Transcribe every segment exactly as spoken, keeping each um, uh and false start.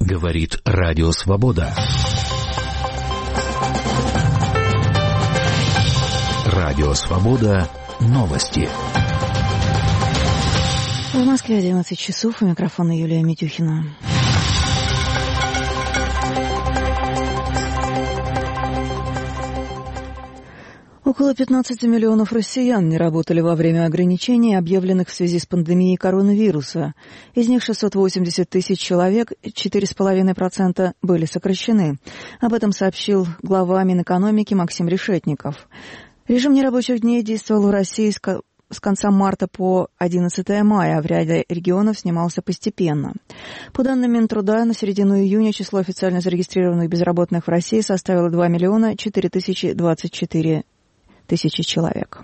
Говорит Радио Свобода. Радио Свобода. Новости. В Москве одиннадцать часов. У микрофона Юлия Митюхина. Около пятнадцати миллионов россиян не работали во время ограничений, объявленных в связи с пандемией коронавируса. Из них шестьсот восемьдесят тысяч человек, четыре целых пять десятых процента, были сокращены. Об этом сообщил глава Минэкономики Максим Решетников. Режим нерабочих дней действовал в России с конца марта по одиннадцатое мая, а в ряде регионов снимался постепенно. По данным Минтруда, на середину июня число официально зарегистрированных безработных в России составило два миллиона четыре тысячи двадцать четыре тысячи человек.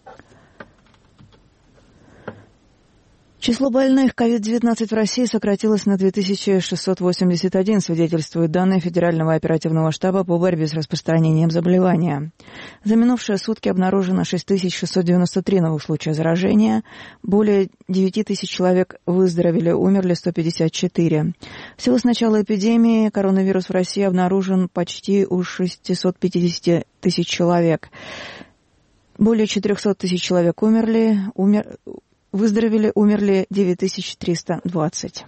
Число больных ковид девятнадцать в России сократилось на две тысячи шестьсот восемьдесят один, свидетельствуют данные Федерального оперативного штаба по борьбе с распространением заболевания. За минувшие сутки обнаружено шесть тысяч шестьсот девяносто три новых случая заражения, более девять тысяч человек выздоровели, умерли сто пятьдесят четыре. Всего с начала эпидемии коронавирус в России обнаружен почти у шестисот пятидесяти тысяч человек. Более четырехсот тысяч человек умерли, умер... выздоровели, умерли девять тысяч триста двадцать.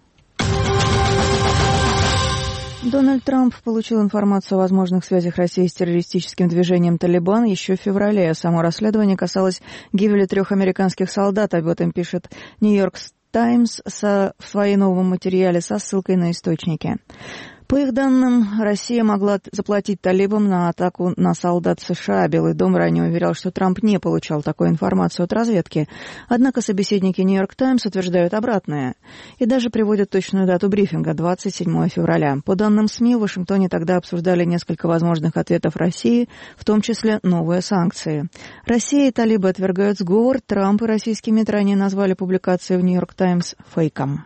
Дональд Трамп получил информацию о возможных связях России с террористическим движением «Талибан» еще в феврале. Само расследование касалось гибели трех американских солдат. Об этом пишет «Нью-Йорк Таймс» в своем новом материале со ссылкой на источники. По их данным, Россия могла заплатить талибам на атаку на солдат США. Белый дом ранее уверял, что Трамп не получал такую информацию от разведки. Однако собеседники «Нью-Йорк Таймс» утверждают обратное. И даже приводят точную дату брифинга – двадцать седьмое февраля. По данным СМИ, в Вашингтоне тогда обсуждали несколько возможных ответов России, в том числе новые санкции. Россия и талибы отвергают сговор. Трамп и российский МИД ранее назвали публикацию в «Нью-Йорк Таймс» фейком.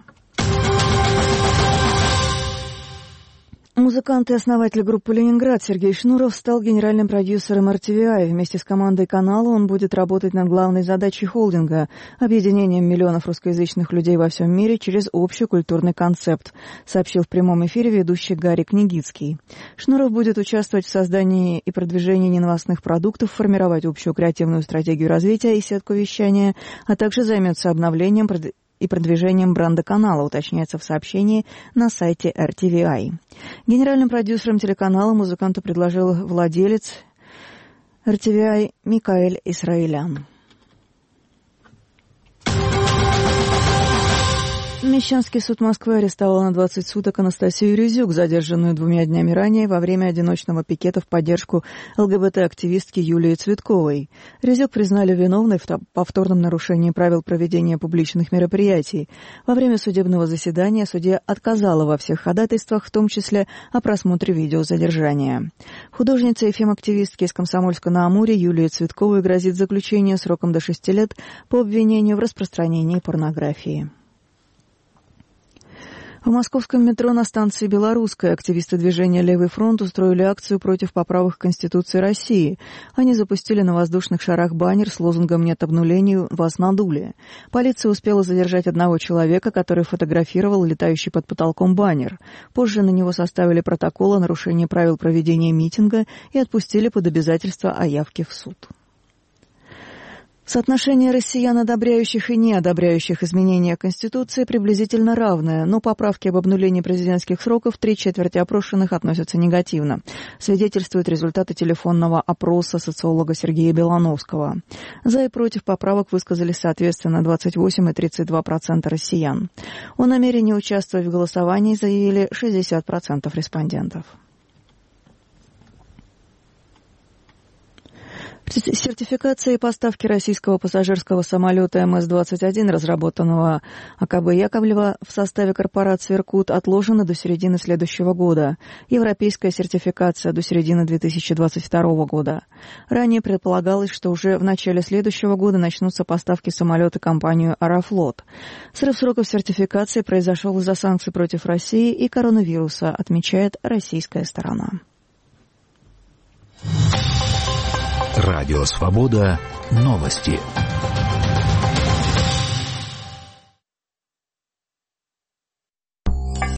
Музыкант и основатель группы «Ленинград» Сергей Шнуров стал генеральным продюсером эр ти ви ай. Вместе с командой канала он будет работать над главной задачей холдинга – объединением миллионов русскоязычных людей во всем мире через общий культурный концепт, сообщил в прямом эфире ведущий Гарри Книгицкий. Шнуров будет участвовать в создании и продвижении неновостных продуктов, формировать общую креативную стратегию развития и сетку вещания, а также займется обновлением и продвижением бренда канала, уточняется в сообщении на сайте эр ти ви ай. Генеральным продюсером телеканала музыканту предложил владелец эр ти ви ай Микаэль Исраэлян. Мещанский суд Москвы арестовал на двадцать суток Анастасию Резюк, задержанную двумя днями ранее во время одиночного пикета в поддержку эл гэ бэ тэ-активистки Юлии Цветковой. Резюк признали виновной в повторном нарушении правил проведения публичных мероприятий. Во время судебного заседания судья отказала во всех ходатайствах, в том числе о просмотре видеозадержания. Художнице и фем-активистке из Комсомольска-на-Амуре Юлии Цветковой грозит заключение сроком до шести лет по обвинению в распространении порнографии. В московском метро на станции Белорусская активисты движения «Левый фронт» устроили акцию против поправок к Конституции России. Они запустили на воздушных шарах баннер с лозунгом «Нет обнулению, вас надули». Полиция успела задержать одного человека, который фотографировал летающий под потолком баннер. Позже на него составили протокол о нарушении правил проведения митинга и отпустили под обязательство о явке в суд. Соотношение россиян, одобряющих и не одобряющих изменения Конституции, приблизительно равное, но поправки об обнулении президентских сроков три четверти опрошенных относятся негативно, свидетельствуют результаты телефонного опроса социолога Сергея Белановского. За и против поправок высказались соответственно двадцать восемь и тридцать два процента россиян. О намерении участвовать в голосовании заявили шестьдесят процентов респондентов. Сертификация и поставки российского пассажирского самолета эм эс двадцать один, разработанного а ка бэ Яковлева в составе корпорации «Иркут», отложена до середины следующего года. Европейская сертификация до середины две тысячи двадцать второго года. Ранее предполагалось, что уже в начале следующего года начнутся поставки самолета компанию «Аэрофлот». Срыв сроков сертификации произошел из-за санкций против России и коронавируса, отмечает российская сторона. Радио Свобода. Новости.